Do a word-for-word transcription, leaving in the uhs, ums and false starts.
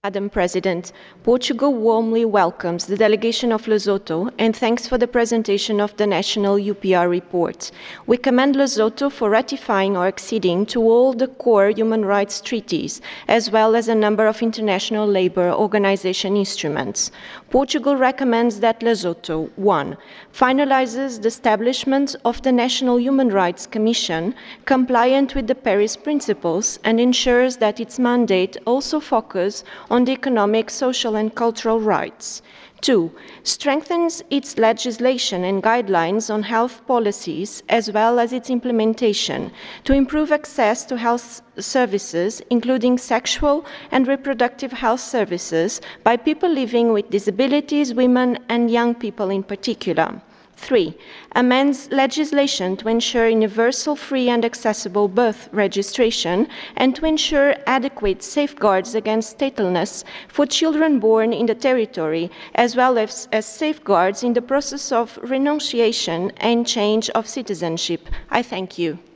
Madam President, Portugal warmly welcomes the delegation of Lesotho and thanks for the presentation of the national U P R report. We commend Lesotho for ratifying or acceding to all the core human rights treaties, as well as a number of international labour organization instruments. Portugal recommends that Lesotho, one, finalizes the establishment of the National Human Rights Commission compliant with the Paris Principles and ensures that its mandate also focuses on the economic, social and cultural rights. Two, strengthens its legislation and guidelines on health policies as well as its implementation to improve access to health services, including sexual and reproductive health services, by people living with disabilities, women and young people in particular. Three, amends legislation to ensure universal, free and accessible birth registration and to ensure adequate safeguards against statelessness for children born in the territory, as well as, as safeguards in the process of renunciation and change of citizenship. I thank you.